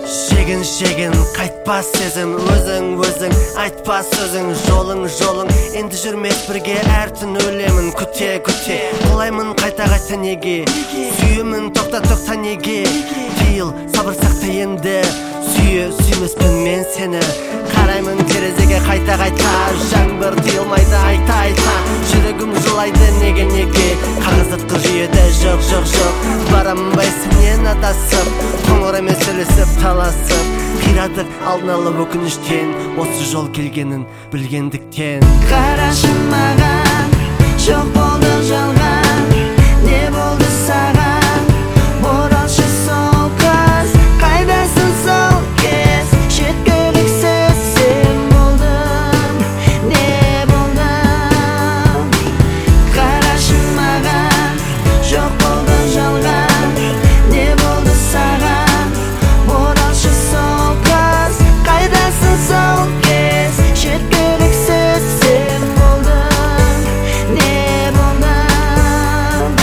Шегін қайтпас сезім, өзің айтпас сөзің, жолың енді жүрмес бірге әр түн өлемін күте қолаймын қайта неге сүйемін тоқта неге тиыл сабыр сақта енді сүймеспін мен сені қараймын терезеге қайта жаңбыр тиылмайды айта жүрегім жылайды неге қағаздатқы жүйеде жоқ барамын сенен адасып қоңыраумен сөйлесіп таласып қирадық алдын ала өкініштен осы жол келгенін білгендіктен қарашы маған жоқ болды жалған не болды саған оралшы сол қыз қайдасың сол кез жеткіліксіз сен болдың не болдың қарашы маған жоқ болды жалған не болды саған оралшы сол қыз қайдасың сол кез жеткіліксіз сен болдың не болдың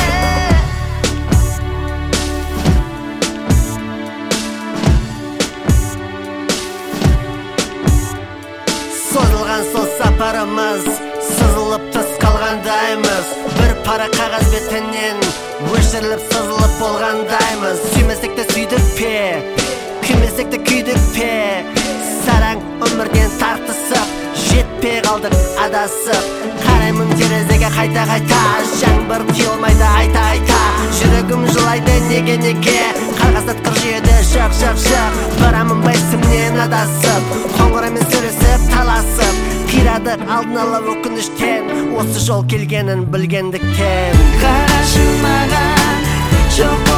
созылған сол сапарымыз сызылып тыс қалғандаймыз бір пара қағаз бетінен өшіріліп сызылып болғандаймыз сүймесек те сүйдік пе күймесек те күйдік пе сараң өмірден тартысып жетпей қалдық адасып қараймын терезеге қайта жаңбыр тиылмайды айта жүрегім жылайды неге қағаздатқыр жүйеде жоқ барамын сенен адасып қоңыраумен сөйлесіп таласып қирадық алдын ала өкініштен осы жол келгенін білгендіктен қарашы маған жоқ